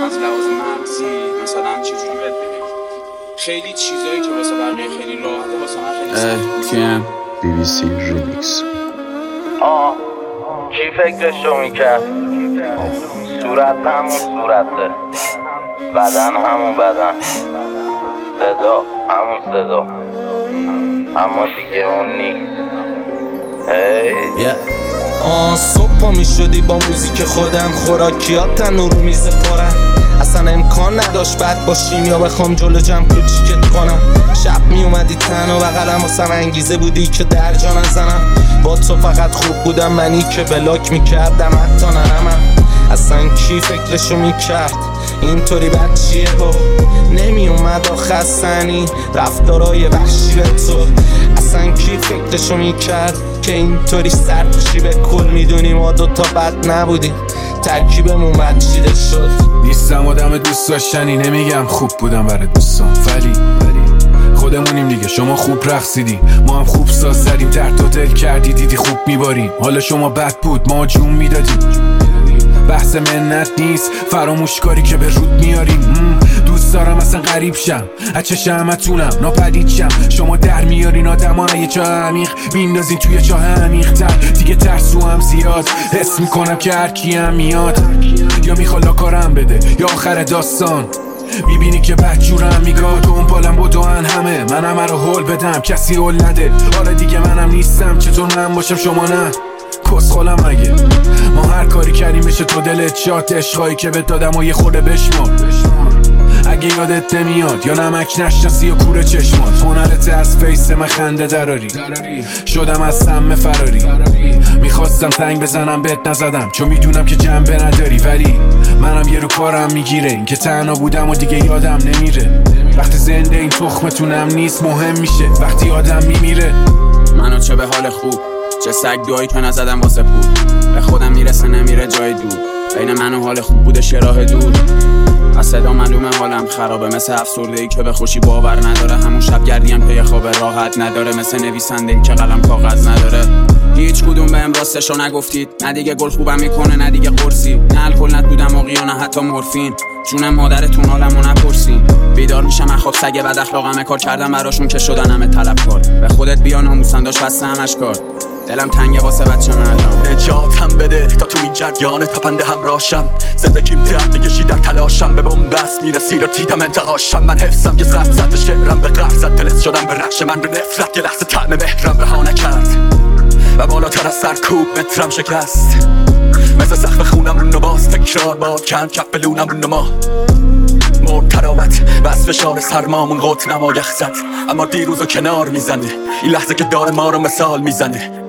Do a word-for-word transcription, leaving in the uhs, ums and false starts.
از لحاظ مغزی مثلا چجوری بهت بگم، خیلی چیزایی که واسه بقیه خیلی راحته واسه من خیلی سخته. بی بی سی ریمیکس. آه کی فکرشو میکرد؟ صورت همون صورته، بدن همون بدن، صدا همون صدا، اما دیگه اون نیست. هی آه صبح پا می شدی با موزیک خودم، خوراکیات تنور میزه پرن، اصلا امکان نداشت بد باشیم یا بخوام جلو جمع کوچیکت کنم. شب می اومدی تنها بغلم واسم انگیزه بودی که در جا نزنم. با تو فقط خوب بودم منی که بلاک میکردم حتی نرمم. اصلا کی فکرشو میکرد اینطوری بد چیه با نمی اومد آخه سنی رفتارای وحشی به تو. اصلا کی فکرشو میکرد که اینطوری سرپوشی به کل میدونی ما دوتا بد نبودیم، ترکیبمون بد چیده شد. نیستم آدم دوست داشتنی، نمیگم خوب بودم برای دوستان، ولی خودمونیم دیگه. شما خوب رقصیدیم، ما هم خوب ساز زدیم، درد و دل کردی دیدی خوب میباریم. حالا شما بد بود ما جون میدادیم. بحث منت نیست، فراموش کاری که به رود میاریم. دوست دارم اصلا غریب شم، از چه همتونم ناپدید شم. شما در میارین آدم ها یه جا عمیق میندازین توی چاه عمیق تر. دیگه ترسو هم زیاد، حس میکنم که هر کی هم میاد یا میخواد کارم بده یا آخر داستان میبینی که بدجورم میگاه دنبالم بدوان همه. من همه رو هول بدم کسی هول نده. آره دیگه منم نیستم، چطور من باشم شما نه؟ کس خولم اگه ما هر کاری کردیم بشه تو دلت شاد. عشقایی که بهت دادم و یه خورده بشمار، اگه یادت نمیاد یا نمک نشناسی یا کوره چشمات. هنرت از فیس من خنده دراری، شدم از سم فراری. میخواستم تنگ بزنم بهت نزدم چون میدونم که جنبه نداری، ولی منم یه رو کارم میگیره این که تنها بودم و دیگه یادم نمیره. وقتی زنده این تخمتونم نیست مهم میشه وقتی آدم میمیره. منو چه به حال خوب، چه سگ دوایی که نزدم واسه پول، به خودم میرسه نمیره جای دور. بین من و حال خوب بودش یه راه دور. از صدا معلومه حالم خرابه، مثل افسرده‌ای که به خوشی باور نداره. همون شب گردیم که یه خواب راحت نداره، مثل نویسنده‌ای که قلم کاغذ نداره. هیچ کدوم بهم راستشو نگفتید، نه دیگه گل خوبم میکنه نه دیگه قرصی، نه الکل نه دودم و نه حتی مورفین. جون مادرتون حالمو نپرسین. بیدار میشم از خواب سگ بد اخلاقمه، کار کردم براشون که شدن همه طلبکار. به خودت بیا ناموسن داشت بسته همش کار. دلم تنگه واسه بچه من، نجاتم بده تا تو این جریان تپنده همراشم. زندگیم درد کشی در تلاشم، به بومبست میرسی رو تیدم انتقاشم. من حفظم که زد زد به شعرم به قهر زد، دلت شدم به رخش من به نفرت. یه لحظه طعم مهرم رها نکرد و بالاتر از سرکوب مترم شکست. مثل سقف خونم رو نباز تکرار باد کند کف بلونم رو نما. مرد تراوت و از فشار سرمامون قط نما یخ زد، اما دیروزو کنار میزنه این لحظه که داره ما رو مثال میزنه.